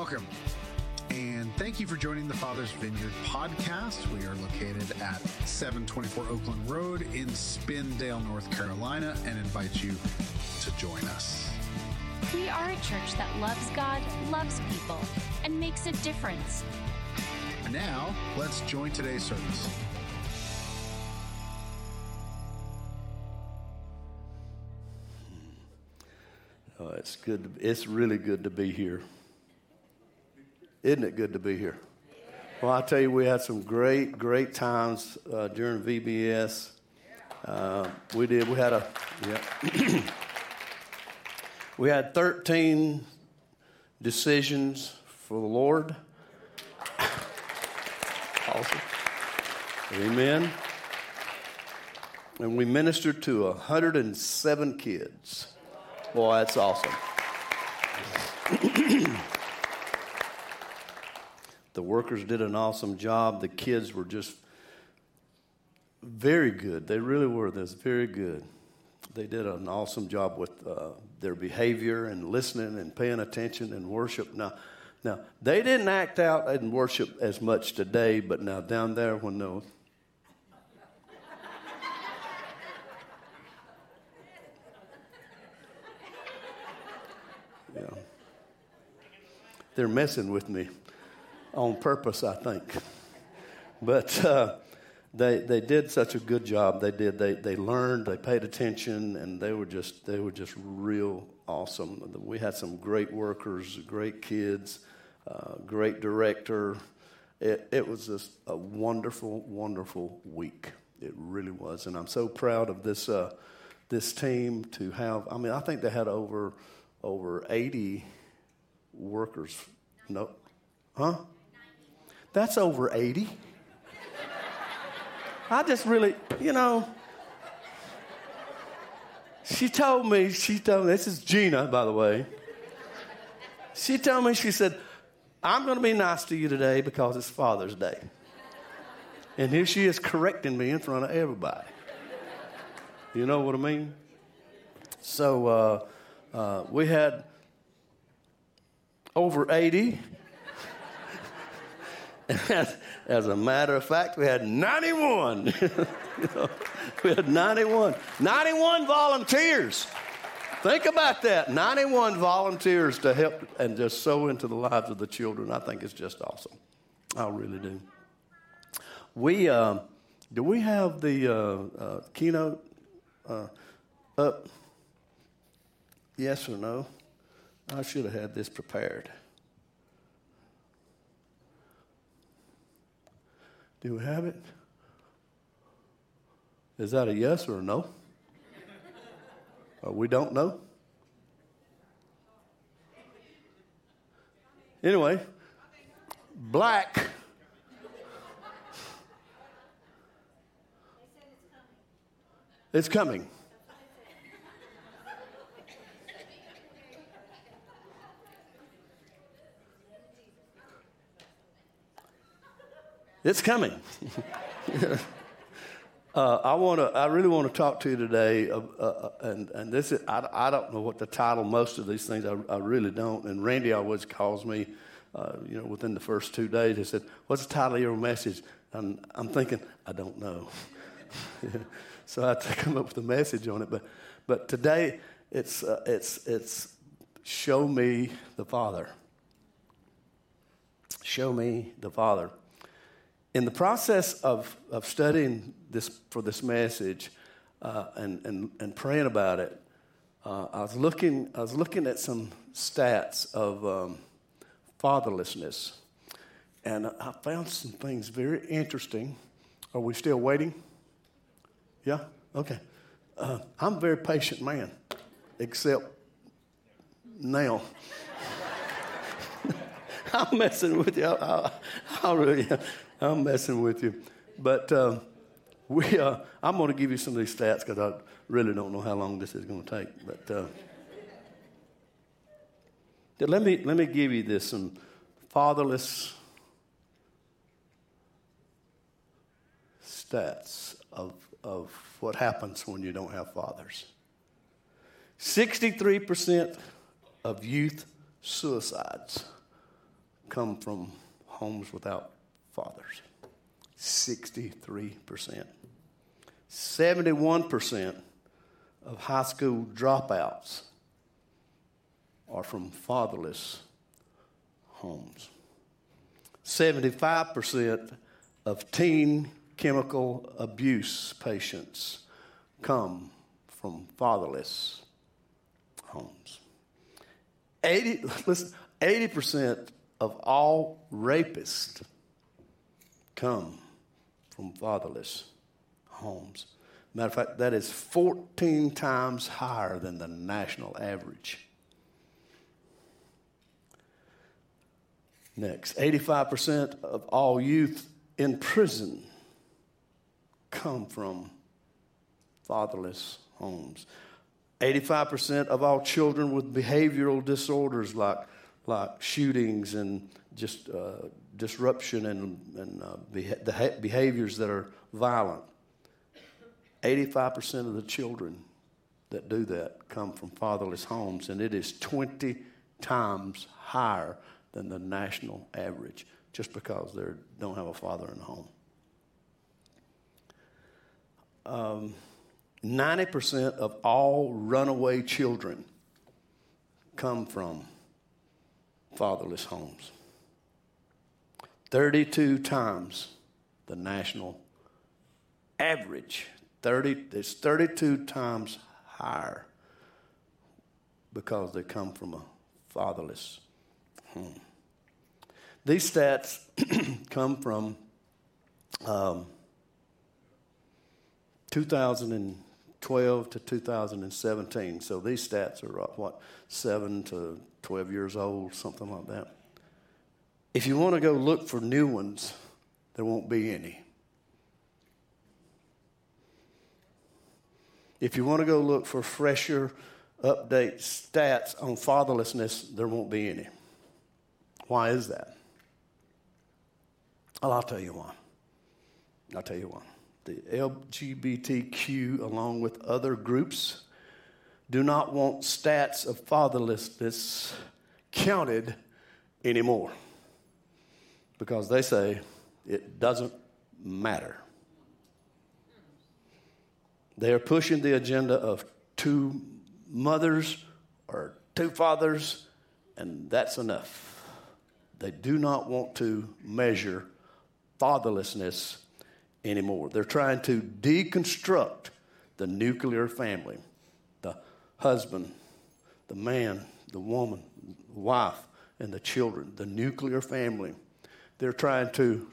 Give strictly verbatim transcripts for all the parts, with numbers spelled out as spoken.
Welcome, and thank you for joining the Father's Vineyard podcast. We are located at seven twenty-four Oakland Road in Spindale, North Carolina, and invite you to join us. We are a church that loves God, loves people, and makes a difference. And now, let's join today's service. Oh, it's good. To, it's really good to be here. Isn't it good to be here? Well, I tell you, we had some great, great times uh, during V B S. Uh, we did. We had a, yeah. we had thirteen decisions for the Lord. Awesome. Amen. And we ministered to one hundred seven kids. Boy, that's awesome. The workers did an awesome job. The kids were just very good. They really were. That's very good. They did an awesome job with uh, their behavior and listening and paying attention and worship. Now, now they didn't act out in worship as much today, but now down there when those yeah, they're messing with me. On purpose, I think. But uh, they they did such a good job. They did. They they learned. They paid attention, and they were just they were just real awesome. We had some great workers, great kids, uh, great director. It it was just a wonderful, wonderful week. It really was, and I'm so proud of this uh, this team to have. I mean, I think they had over over eighty workers. No, huh? That's over eighty. I just really, you know, she told me, she told me, this is Gina, by the way. She told me, she said, I'm going to be nice to you today because it's Father's Day. And here she is correcting me in front of everybody. You know what I mean? So uh, uh, we had over eighty. As, as a matter of fact, we had ninety-one. You know, we had ninety-one. ninety-one volunteers. Think about that. ninety-one volunteers to help and just sow into the lives of the children. I think it's just awesome. I really do. We, uh, do we have the uh, uh, keynote uh, up? Yes or no? I should have had this prepared. Do we have it? Is that a yes or a no? Or we don't know? Anyway, black. It's coming. It's coming. uh, I want to. I really want to talk to you today, uh, uh, and and this is. I, I don't know what to title most of these things. I, I really don't. And Randy always calls me, uh, you know, within the first two days. He said, "What's the title of your message?" And I'm thinking, I don't know. So I had to come up with a message on it. But but today it's uh, it's it's show me the Father. Show me the Father. In the process of, of studying this for this message uh, and, and and praying about it, uh, I was looking I was looking at some stats of um, fatherlessness, and I found some things very interesting. Are we still waiting? Yeah. Okay. Uh, I'm a very patient man, except now. I'm messing with you. I, I, I really am. I'm messing with you. But uh, we, uh, I'm going to give you some of these stats because I really don't know how long this is going to take. But uh, let me let me give you this some fatherless stats of of what happens when you don't have fathers. sixty-three percent of youth suicides come from homes without fathers. sixty-three percent. seventy-one percent of high school dropouts are from fatherless homes. seventy-five percent of teen chemical abuse patients come from fatherless homes. eighty, listen, eighty percent of all rapists come from fatherless homes. Matter of fact, that is fourteen times higher than the national average. Next, eighty-five percent of all youth in prison come from fatherless homes. eighty-five percent of all children with behavioral disorders like, like shootings and just uh, disruption and, and uh, beha- behaviors that are violent. eighty-five percent of the children that do that come from fatherless homes, and it is twenty times higher than the national average just because they don't have a father in the home. Um, ninety percent of all runaway children come from fatherless homes. thirty-two times the national average. thirty, it's thirty-two times higher because they come from a fatherless home. These stats come from um, two thousand twelve to two thousand seventeen. So these stats are, uh, what, seven to twelve years old, something like that. If you want to go look for new ones, there won't be any. If you want to go look for fresher update stats on fatherlessness, there won't be any. Why is that? Well, I'll tell you why. I'll tell you why. The L G B T Q, along with other groups, do not want stats of fatherlessness counted anymore because they say it doesn't matter. They are pushing the agenda of two mothers or two fathers, and that's enough. They do not want to measure fatherlessness anymore. They're trying to deconstruct the nuclear family, the husband, the man, the woman, the wife, and the children, the nuclear family. They're trying to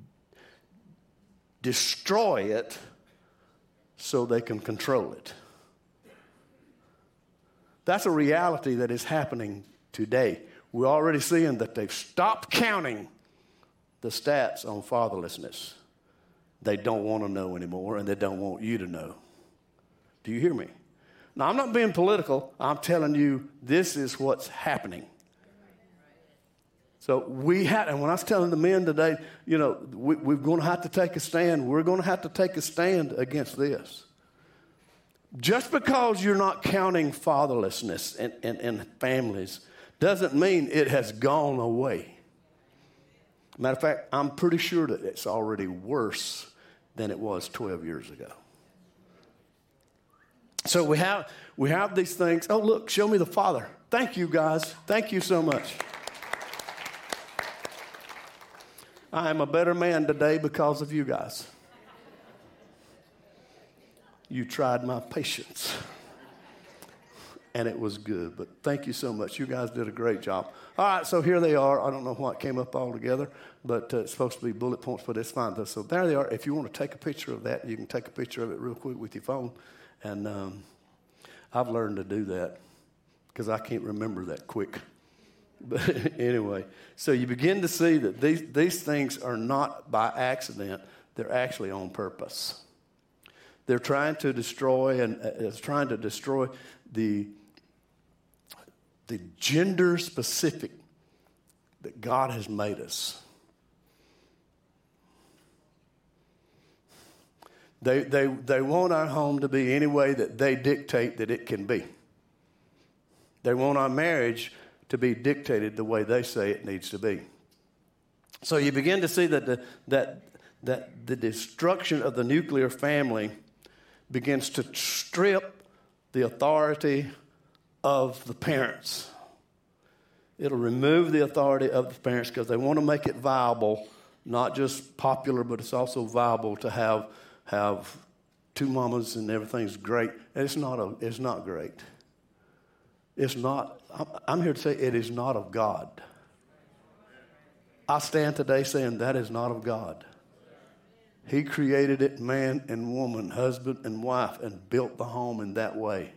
destroy it so they can control it. That's a reality that is happening today. We're already seeing that they've stopped counting the stats on fatherlessness. They don't want to know anymore, and they don't want you to know. Do you hear me? Now, I'm not being political. I'm telling you this is what's happening. So we had, and when I was telling the men today, you know, we, we're going to have to take a stand. We're going to have to take a stand against this. Just because you're not counting fatherlessness in, in, in families doesn't mean it has gone away. Matter of fact, I'm pretty sure that it's already worse than it was twelve years ago. So we have we have these things. Oh, look, show me the Father. Thank you, guys. Thank you so much. I am a better man today because of you guys. You tried my patience. And it was good. But thank you so much. You guys did a great job. All right, so here they are. I don't know what came up all together, but uh, it's supposed to be bullet points, but it's fine. So there they are. If you want to take a picture of that, you can take a picture of it real quick with your phone. And um, I've learned to do that because I can't remember that quick. But anyway, so you begin to see that these, these things are not by accident. They're actually on purpose. They're trying to destroy and uh, it's trying to destroy the the gender specific that God has made us. They they they want our home to be any way that they dictate that it can be. They want our marriage to be dictated the way they say it needs to be. So you begin to see that the, that, that the destruction of the nuclear family begins to strip the authority of the parents. It'll remove the authority of the parents because they want to make it viable, not just popular, but it's also viable to have have two mamas and everything's great. And it's not a, it's not great. It's not. I'm here to say it is not of God. I stand today saying that is not of God. He created it, man and woman, husband and wife, and built the home in that way.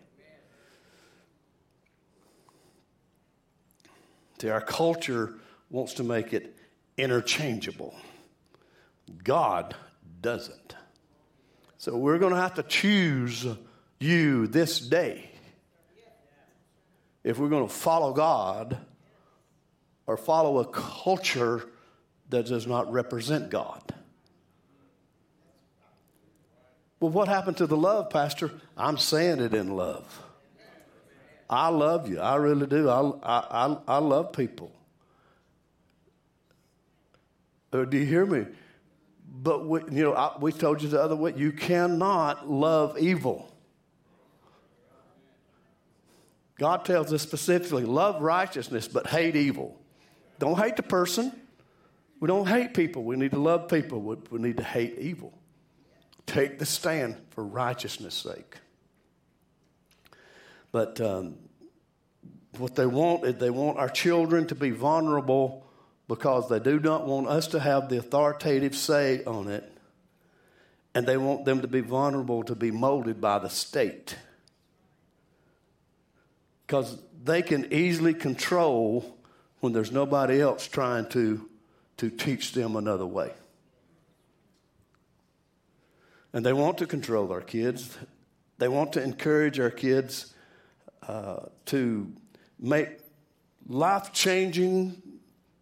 See, our culture wants to make it interchangeable. God doesn't. So we're going to have to choose you this day if we're going to follow God or follow a culture that does not represent God. Well, what happened to the love, Pastor? I'm saying it in love. I love you. I really do. I, I, I, I love people. Uh, do you hear me? But, we, you know, I, we told you the other way, you cannot love evil. God tells us specifically, love righteousness, but hate evil. Don't hate the person. We don't hate people. We need to love people. We, we need to hate evil. Take the stand for righteousness' sake. But um, what they want is they want our children to be vulnerable because they do not want us to have the authoritative say on it. And they want them to be vulnerable to be molded by the state. Because they can easily control when there's nobody else trying to, to teach them another way. And they want to control our kids. They want to encourage our kids uh, to make life-changing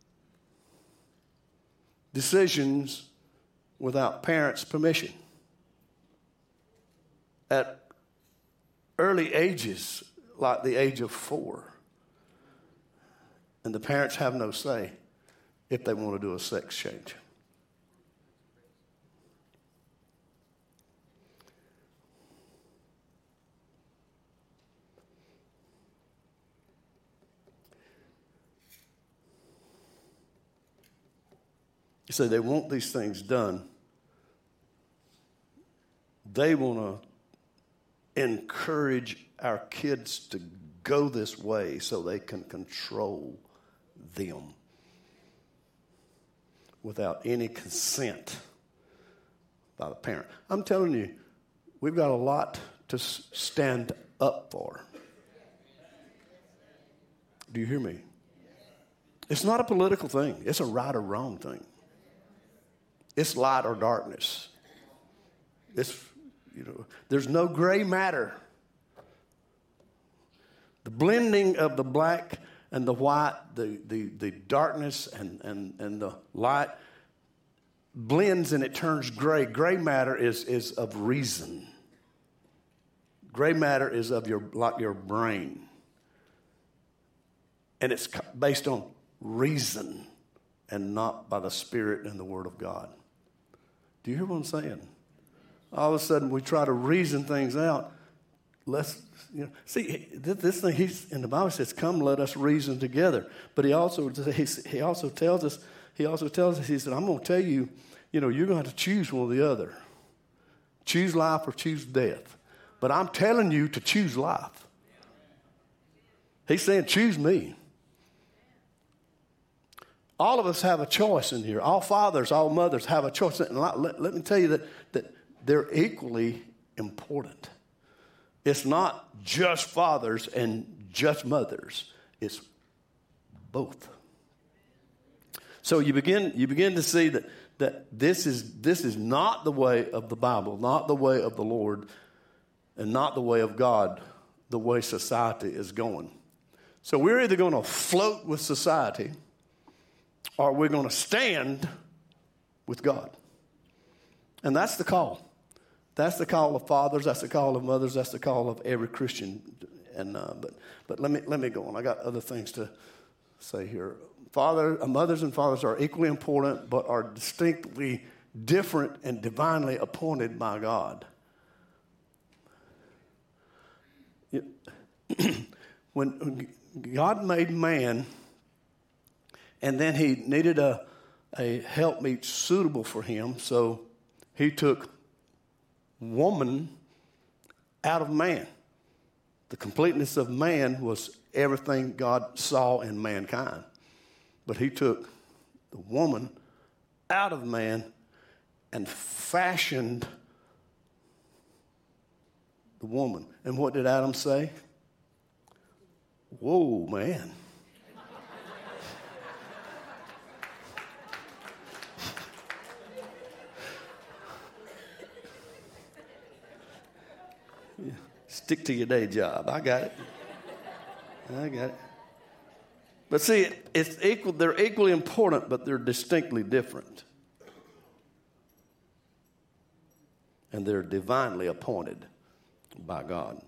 decisions without parents' permission. At early ages, like the age of four. And the parents have no say if they want to do a sex change. You say they want these things done. They want to encourage our kids to go this way so they can control them without any consent by the parent. I'm telling you, we've got a lot to stand up for. Do you hear me? It's not a political thing. It's a right or wrong thing. It's light or darkness. It's, you know, there's no gray matter. The blending of the black and the white, the, the, the darkness and, and, and the light blends and it turns gray. Gray matter is, is of reason. Gray matter is of your, like your brain. And it's based on reason and not by the Spirit and the Word of God. Do you hear what I'm saying? All of a sudden, we try to reason things out. Let's, you know, see, this thing, he's, in the Bible says, come, let us reason together. But he also, he also tells us, he also tells us, he said, I'm going to tell you, you know, you're going to have to choose one or the other. Choose life or choose death. But I'm telling you to choose life. He's saying, choose me. All of us have a choice in here. All fathers, all mothers have a choice. And let, let, let me tell you that, that they're equally important. It's not just fathers and just mothers. It's both. So you begin, you begin to see that, that this is, this is not the way of the Bible, not the way of the Lord, and not the way of God, the way society is going. So we're either going to float with society or we're going to stand with God. And that's the call. That's the call of fathers. That's the call of mothers. That's the call of every Christian. And uh, but but let me let me go on. I got other things to say here, father, mothers and fathers are equally important, but are distinctly different and divinely appointed by God. When God made man, and then he needed a, a helpmeet suitable for him, so he took woman out of man. The completeness of man was everything God saw in mankind. But he took the woman out of man and fashioned the woman. And what did Adam say? Whoa, man. Yeah. Stick to your day job. I got it. I got it. But see, it's equal. They're equally important, but they're distinctly different. And they're divinely appointed by God.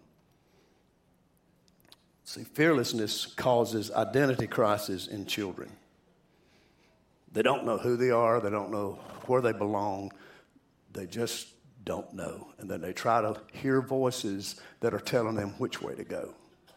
See, fearlessness causes identity crisis in children. They don't know who they are. They don't know where they belong. They just don't know. And then they try to hear voices that are telling them which way to go.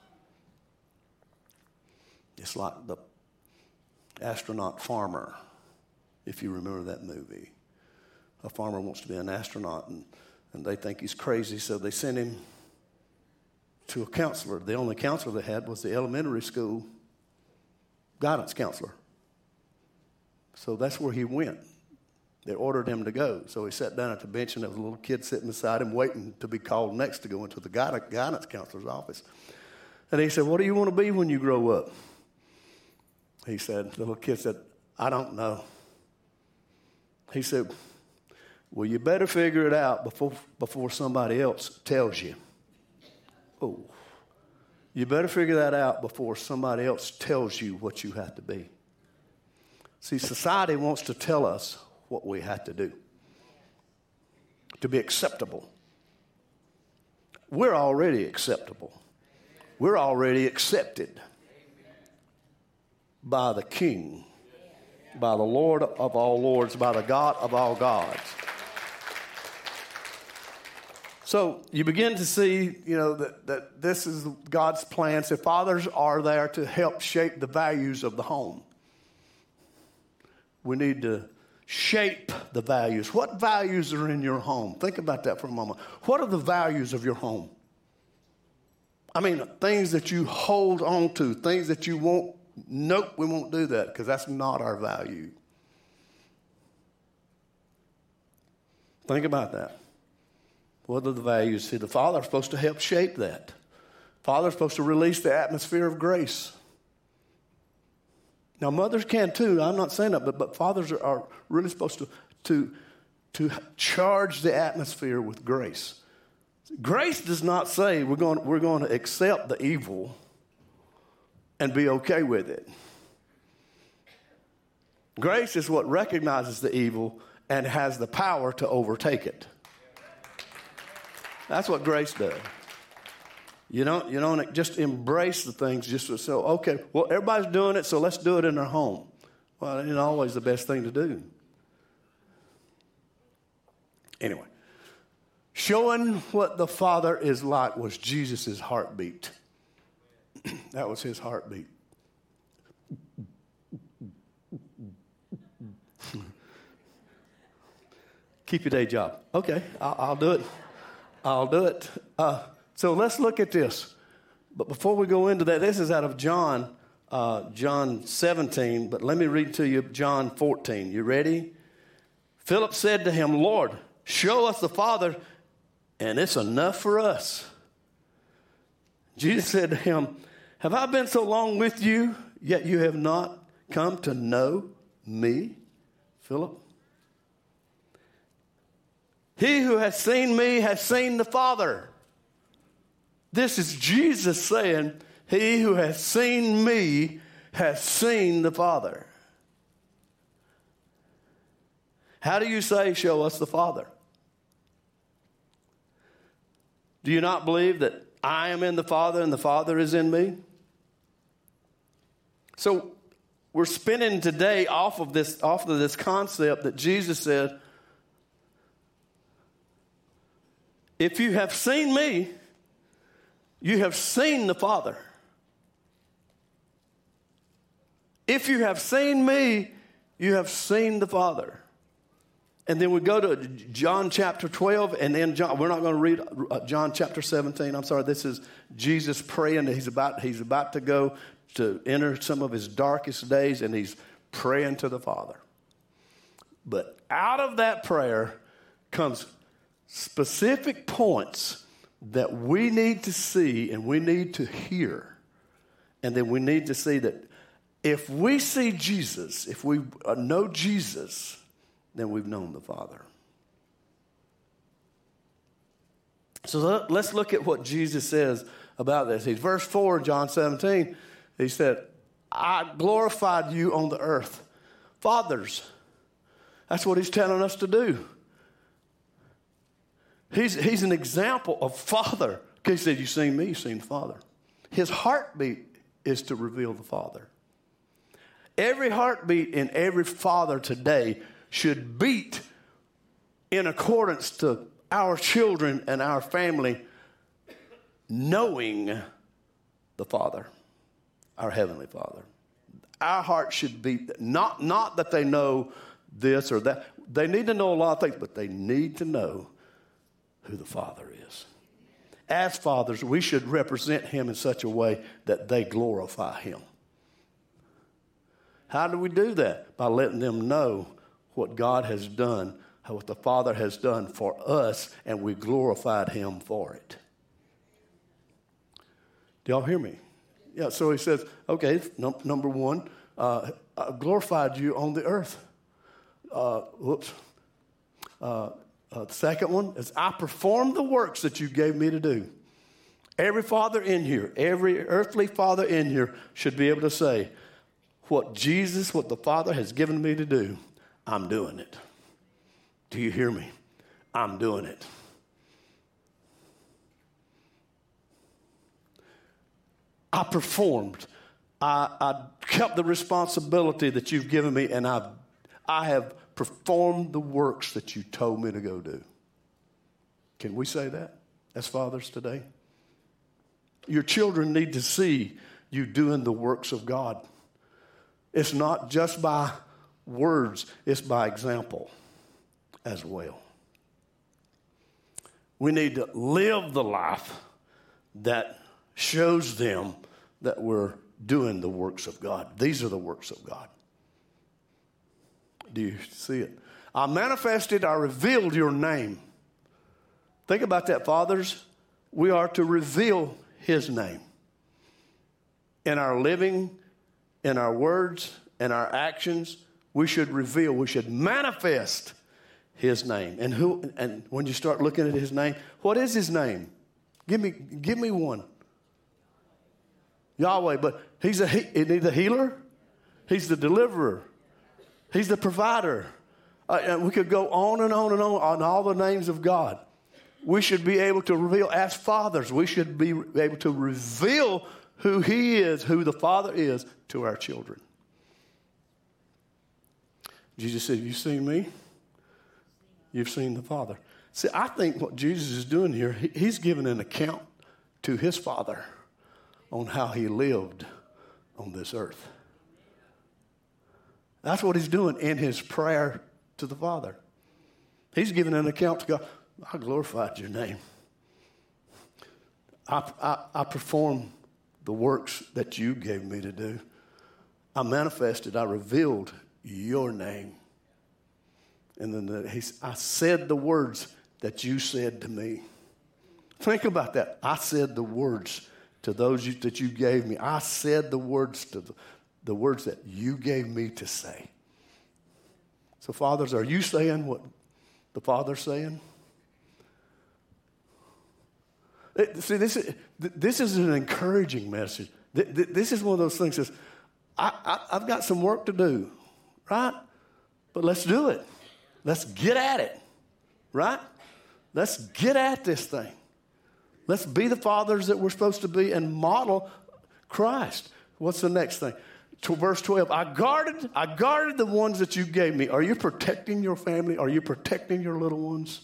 It's like the astronaut farmer, if you remember that movie. A farmer wants to be an astronaut, and, and they think he's crazy, so they send him to a counselor. The only counselor they had was the elementary school guidance counselor. So that's where he went. They ordered him to go. So he sat down at the bench, and there was a little kid sitting beside him waiting to be called next to go into the guidance counselor's office. And he said, "What do you want to be when you grow up?" He said, the little kid said, "I don't know." He said, "Well, you better figure it out before, before somebody else tells you." Oh, you better figure that out before somebody else tells you what you have to be. See, society wants to tell us what we have to do to be acceptable. We're already acceptable. We're already accepted by the King, by the Lord of all lords, by the God of all gods. So you begin to see, you know, that, that this is God's plan. So fathers are there to help shape the values of the home. We need to shape the values. What values are in your home? Think about that for a moment. What are the values of your home? I mean, things that you hold on to, things that you won't, nope, we won't do that because that's not our value. Think about that. What are the values? See, the father's supposed to help shape that. Father's supposed to release the atmosphere of grace. Now, mothers can too. I'm not saying that, but, but fathers are, are really supposed to, to, to charge the atmosphere with grace. Grace does not say we're going, we're going to accept the evil and be okay with it. Grace is what recognizes the evil and has the power to overtake it. That's what grace does. You don't, you don't just embrace the things just to say, okay, well, everybody's doing it, so let's do it in our home. Well, it ain't always the best thing to do. Anyway, showing what the Father is like was Jesus' heartbeat. That was his heartbeat. Keep your day job. Okay, I'll, I'll do it. I'll do it. Uh, so let's look at this. But before we go into that, this is out of John, uh, John seventeen. But let me read to you John fourteen. You ready? Philip said to him, "Lord, show us the Father, and it's enough for us." Jesus said to him, "Have I been so long with you, yet you have not come to know me, Philip? He who has seen me has seen the Father." This is Jesus saying, he who has seen me has seen the Father. How do you say, show us the Father? Do you not believe that I am in the Father and the Father is in me? So we're spinning today off of this, off of this concept that Jesus said, if you have seen me, you have seen the Father. If you have seen me, you have seen the Father. And then we go to John chapter twelve, and then John, we're not going to read John chapter seventeen. I'm sorry, this is Jesus praying. He's about, he's about to go to enter some of his darkest days, and he's praying to the Father. But out of that prayer comes specific points that we need to see and we need to hear. And then we need to see that if we see Jesus, if we know Jesus, then we've known the Father. So let's look at what Jesus says about this. He's verse four, John seventeen. He said, I glorified you on the earth. Fathers, that's what he's telling us to do. He's, he's an example of Father. He said, you've seen me, you've seen the Father. His heartbeat is to reveal the Father. Every heartbeat in every father today should beat in accordance to our children and our family knowing the Father, our Heavenly Father. Our heart should beat, not, not that they know this or that. They need to know a lot of things, but they need to know who the Father is. As fathers, we should represent him in such a way that they glorify him. How do we do that? By letting them know what God has done, what the Father has done for us, and we glorified him for it. Do y'all hear me? Yeah, so he says, okay, num- number one, uh, I glorified you on the earth. Uh, whoops. Uh, uh, the second one is I performed the works that you gave me to do. Every father in here, every earthly father in here should be able to say, what Jesus, what the Father has given me to do, I'm doing it. Do you hear me? I'm doing it. I performed. I, I kept the responsibility that you've given me, and I've, I have performed the works that you told me to go do. Can we say that as fathers today? Your children need to see you doing the works of God. It's not just by words, it's by example as well. We need to live the life that shows them that we're doing the works of God. These are the works of God. Do you see it? I manifested, I revealed your name. Think about that, fathers. We are to reveal his name in our living, in our words, in our actions. We should reveal, we should manifest his name. And who? And when you start looking at his name, what is his name? Give me, give me one. Yahweh, but he's a he, he's the healer. He's the deliverer. He's the provider. Uh, and we could go on and on and on on all the names of God. We should be able to reveal, as fathers, we should be able to reveal who he is, who the Father is, to our children. Jesus said, you've seen me, you've seen the Father. See, I think what Jesus is doing here, he, he's giving an account to his Father on how he lived on this earth. That's what he's doing in his prayer to the Father. He's giving an account to God. I glorified your name. I, I, I performed the works that you gave me to do. I manifested, I revealed your name. And then the, he, I said the words that you said to me. Think about that. I said the words to those you, that you gave me. I said the words to the, the words that you gave me to say. So fathers, are you saying what the Father's saying? See, this is, this is an encouraging message. This is one of those things that says, I, I, I've got some work to do, right? But let's do it. Let's get at it, right? Let's get at this thing. Let's be the fathers that we're supposed to be and model Christ. What's the next thing? To verse twelve, I guarded, I guarded the ones that you gave me. Are you protecting your family? Are you protecting your little ones?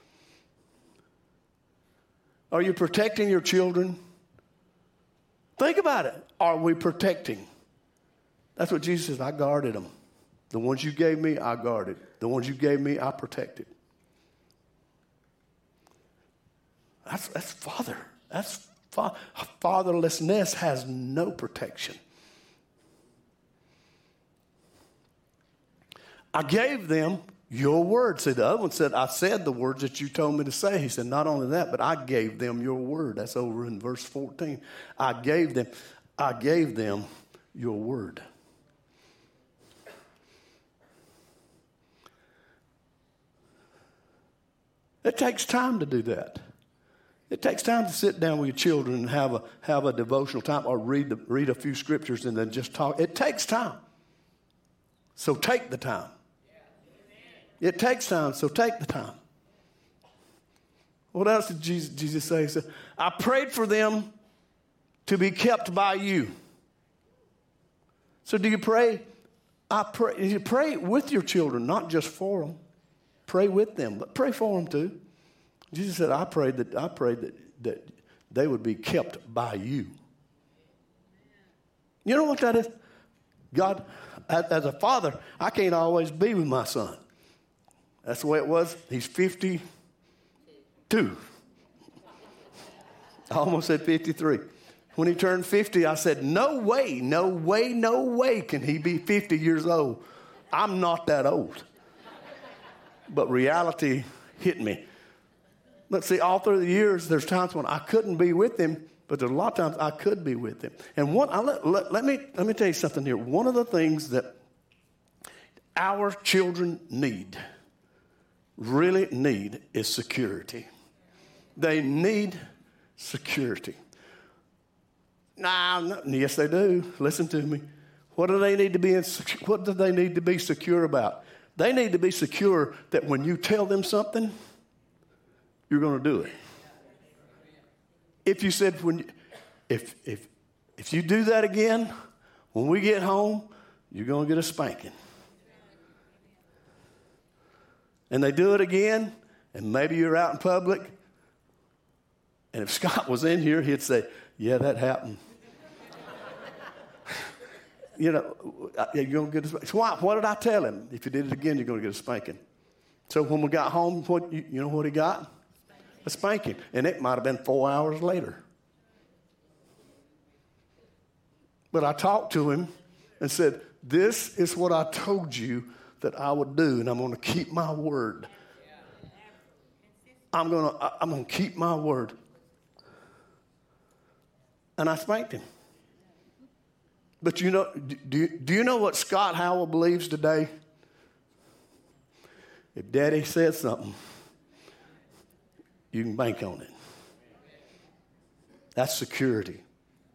Are you protecting your children? Think about it. Are we protecting? That's what Jesus says. I guarded them. The ones you gave me, I guarded. The ones you gave me, I protected. That's, that's father. That's fa- fatherlessness has no protection. I gave them your word. See, the other one said, I said the words that you told me to say. He said, not only that, but I gave them your word. That's over in verse fourteen. I gave them, I gave them your word. It takes time to do that. It takes time to sit down with your children and have a have a devotional time or read the, read a few scriptures and then just talk. It takes time. So take the time. It takes time, so take the time. What else did Jesus, Jesus say? He said, I prayed for them to be kept by you. So do you pray? I pray. You pray with your children, not just for them. Pray with them, but pray for them too. Jesus said, I prayed that I prayed that, that they would be kept by you. You know what that is? God, as, as a father, I can't always be with my son. That's the way it was. He's fifty-two. I almost said fifty-three. When he turned fifty, I said, no way, no way, no way can he be fifty years old. I'm not that old. But reality hit me. But see, all through the years, there's times when I couldn't be with him, but there's a lot of times I could be with him. And one, I let, let, let me let me tell you something here. One of the things that our children need, really need, is security. They need security. Nah, no, yes, they do. Listen to me. What do they need to be in, what do they need to be secure about? They need to be secure that when you tell them something, you're going to do it. If you said, when, you, if if if you do that again, when we get home, you're going to get a spanking. And they do it again, and maybe you're out in public, and if Scott was in here, he'd say, yeah, that happened. You know, you're going to get a spanking. So why, what did I tell him? If you did it again, you're going to get a spanking. So when we got home, what you, you know what he got? A spanking. And it might have been four hours later. But I talked to him and said, this is what I told you that I would do, and I'm going to keep my word. I'm going to I'm going to keep my word. And I spanked him. But you know, do you, do you know what Scott Howell believes today? If Daddy says something, you can bank on it. That's security.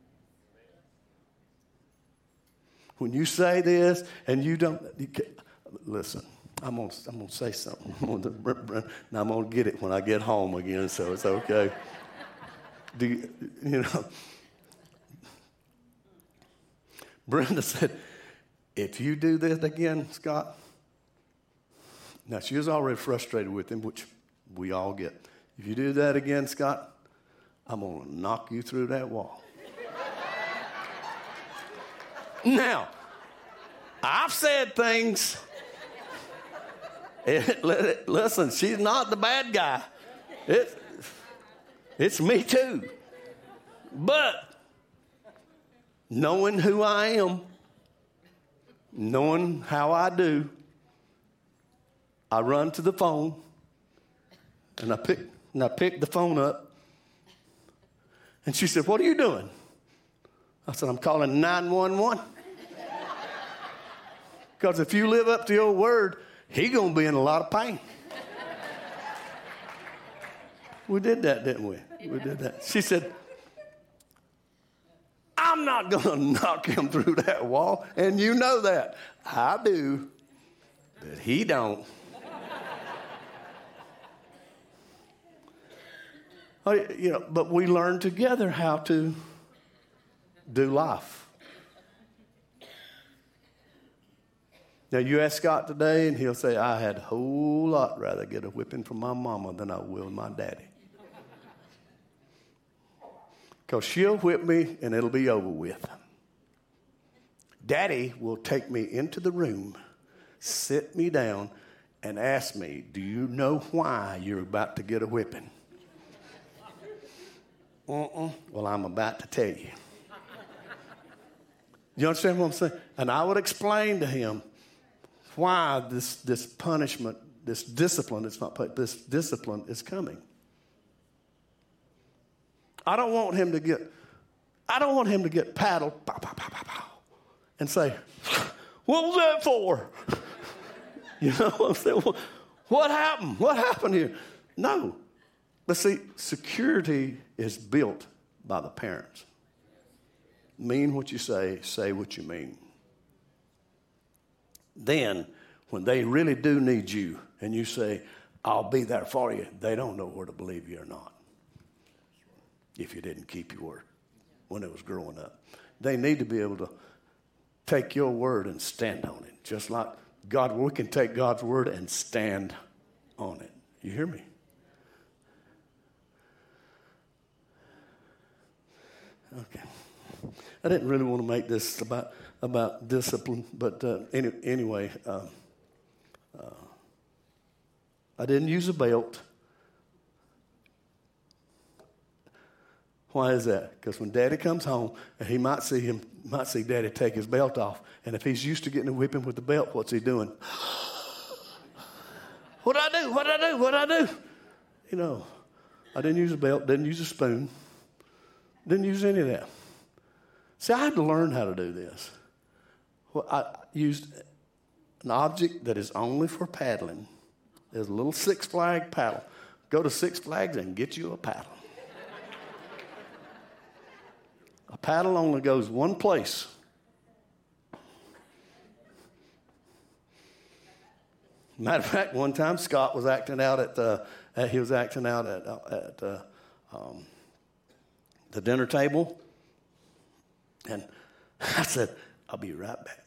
When you say this and you don't, you listen, I'm going to I'm gonna say something. I'm gonna, now I'm going to get it when I get home again, so it's okay. Do you, you know, Brenda said, if you do this again, Scott, now she was already frustrated with him, which we all get. If you do that again, Scott, I'm going to knock you through that wall. Now, I've said things. It, listen, she's not the bad guy. It, it's me too. But knowing who I am, knowing how I do, I run to the phone and I pick and I pick the phone up. And she said, what are you doing? I said, I'm calling nine one one. Because if you live up to your word, he's going to be in a lot of pain. We did that, didn't we? We did that. She said, I'm not going to knock him through that wall, and you know that. I do, but he don't. You know, but we learn together how to do life. Now, you ask Scott today, and he'll say, I had a whole lot rather get a whipping from my mama than I will my daddy. Because she'll whip me, and it'll be over with. Daddy will take me into the room, sit me down, and ask me, do you know why you're about to get a whipping? Uh-uh. Well, I'm about to tell you. You understand what I'm saying? And I would explain to him why this, this punishment, this discipline, it's not this discipline is coming. I don't want him to get, I don't want him to get paddled, pow, pow, pow, pow, pow, and say, what was that for? You know what I'm saying? What happened? What happened here? No. But see, security is built by the parents. Mean what you say, say what you mean. Then, when they really do need you, and you say, I'll be there for you, they don't know whether to believe you or not. If you didn't keep your word when it was growing up. They need to be able to take your word and stand on it. Just like God, we can take God's word and stand on it. You hear me? Okay. I didn't really want to make this about about discipline, but uh, any, anyway, uh, uh, I didn't use a belt. Why is that? Because when Daddy comes home, and he might see him, might see Daddy take his belt off, and if he's used to getting a whipping with the belt, what's he doing? What'd I do? What'd I do? What'd I do? You know, I didn't use a belt, didn't use a spoon, didn't use any of that. See, I had to learn how to do this. Well, I used an object that is only for paddling. There's a little Six Flag paddle. Go to Six Flags and get you a paddle. A paddle only goes one place. Matter of fact, one time Scott was acting out at uh, he was acting out at uh, at uh, um, the dinner table, and I said, "I'll be right back."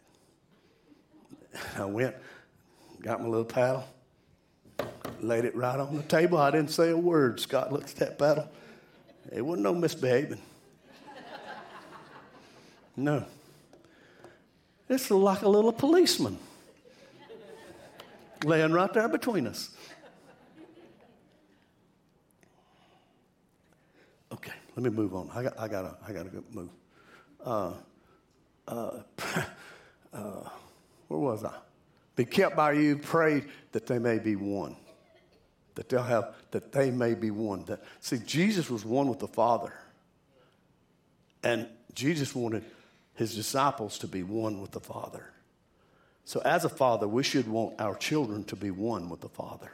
I went, got my little paddle, laid it right on the table. I didn't say a word. Scott looked at that paddle. It wasn't no misbehaving. No. It's like a little policeman laying right there between us. Okay, let me move on. I got, I gotta, I gotta go move. Uh, uh, uh, where was I? Be kept by you, pray that they may be one. That they'll have, that they may be one. That, see, Jesus was one with the Father. And Jesus wanted his disciples to be one with the Father. So as a father, we should want our children to be one with the Father.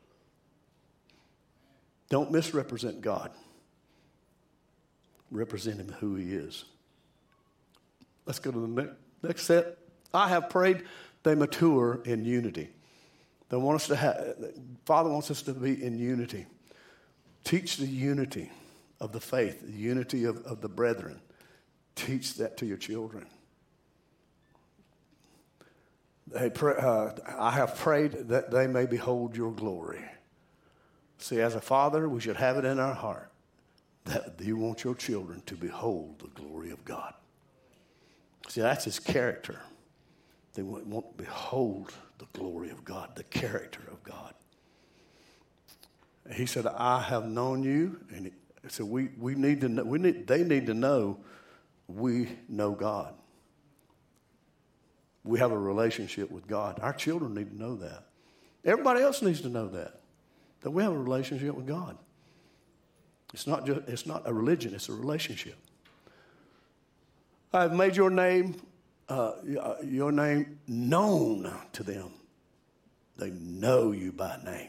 Don't misrepresent God. Represent him who he is. Let's go to the next, next set. I have prayed they mature in unity. They want us to have, Father wants us to be in unity. Teach the unity of the faith, the unity of, of the brethren. Teach that to your children. They pray, uh, I have prayed that they may behold your glory. See, as a father, we should have it in our heart that you want your children to behold the glory of God. See, that's his character. They want, want to behold the glory of God, the character of God. He said, I have known you. And he said, we, we need to know, we need, they need to know we know God. We have a relationship with God. Our children need to know that. Everybody else needs to know that, that we have a relationship with God. It's not just, it's not a religion, it's a relationship. I have made your name, uh, your name known to them. They know you by name.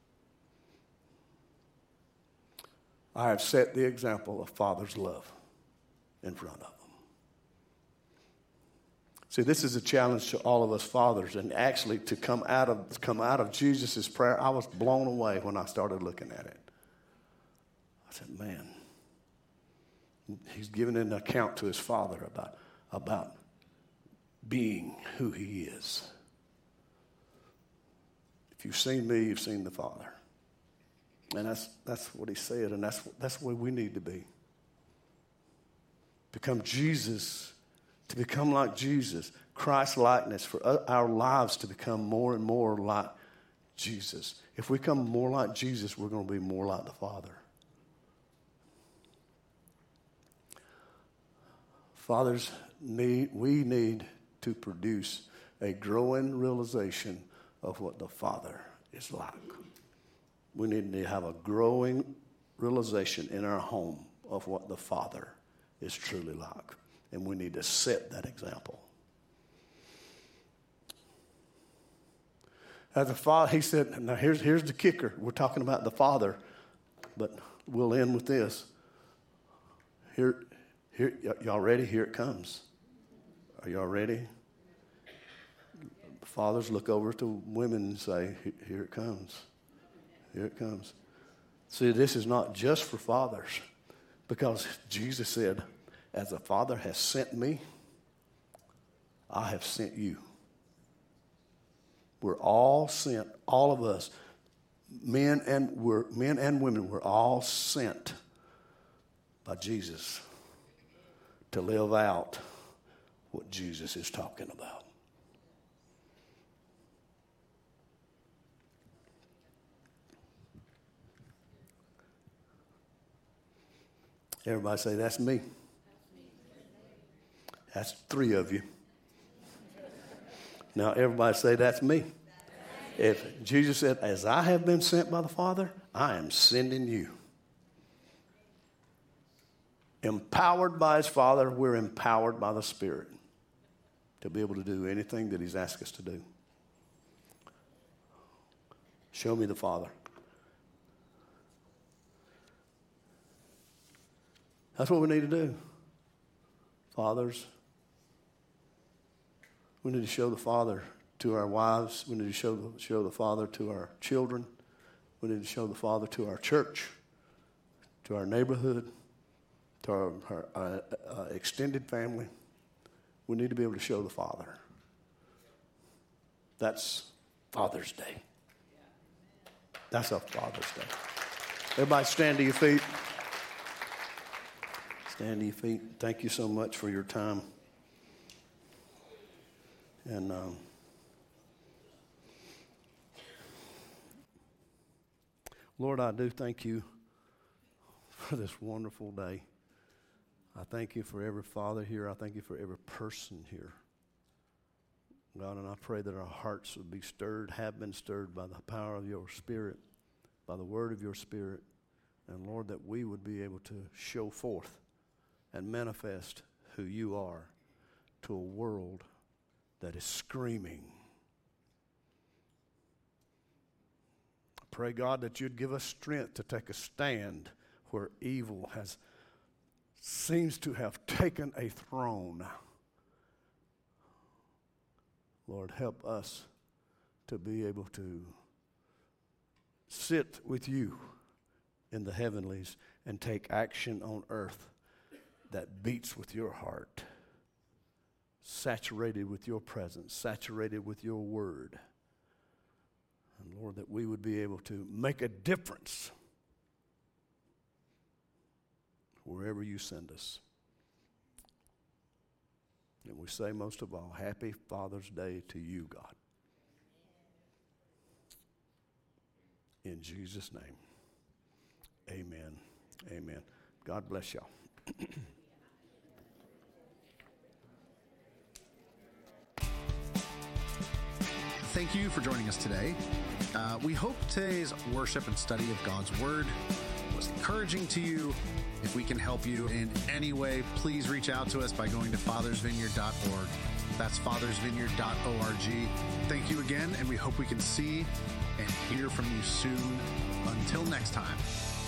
I have set the example of Father's love in front of them. See, this is a challenge to all of us fathers, and actually to come out of come out of Jesus' prayer, I was blown away when I started looking at it. I said, man, he's giving an account to his Father about, about being who he is. If you've seen me, you've seen the Father. And that's that's what he said, and that's that's where we need to be. Become Jesus, to become like Jesus, Christ's likeness, for our lives to become more and more like Jesus. If we become more like Jesus, we're going to be more like the Father. Fathers, need, we need to produce a growing realization of what the Father is like. We need to have a growing realization in our home of what the Father is truly like. And we need to set that example. As a father, he said, now here's, here's the kicker. We're talking about the Father, but we'll end with this. Here, here, y- y'all ready? Here it comes. Are y'all ready? Fathers look over to women and say, here it comes. Here it comes. See, this is not just for fathers, because Jesus said, as the Father has sent me, I have sent you. We're all sent, all of us, men and we're, men and women, we're all sent by Jesus to live out what Jesus is talking about. Everybody say, that's me. That's three of you. Now everybody say, that's me. If Jesus said, as I have been sent by the Father, I am sending you. Empowered by his Father, we're empowered by the Spirit to be able to do anything that he's asked us to do. Show me the Father. That's what we need to do. Fathers, we need to show the Father to our wives. We need to show the, show the Father to our children. We need to show the Father to our church, to our neighborhood, to our, our uh, uh, extended family. We need to be able to show the Father. That's Father's Day. That's a Father's Day. Everybody stand to your feet. Stand to your feet. Thank you so much for your time. And um, Lord, I do thank you for this wonderful day. I thank you for every father here. I thank you for every person here. God, and I pray that our hearts would be stirred, have been stirred by the power of your Spirit, by the word of your Spirit. And Lord, that we would be able to show forth and manifest who you are to a world that is screaming. I pray, God, that you'd give us strength to take a stand where evil has seems to have taken a throne. Lord, help us to be able to sit with you in the heavenlies and take action on earth that beats with your heart, saturated with your presence, saturated with your word. And Lord, that we would be able to make a difference wherever you send us. And we say most of all, happy Father's Day to you, God. In Jesus' name, amen. Amen. God bless y'all. Thank you for joining us today. Uh, we hope today's worship and study of God's Word was encouraging to you. If we can help you in any way, please reach out to us by going to fathers vineyard dot org. That's fathers vineyard dot org. Thank you again, and we hope we can see and hear from you soon. Until next time.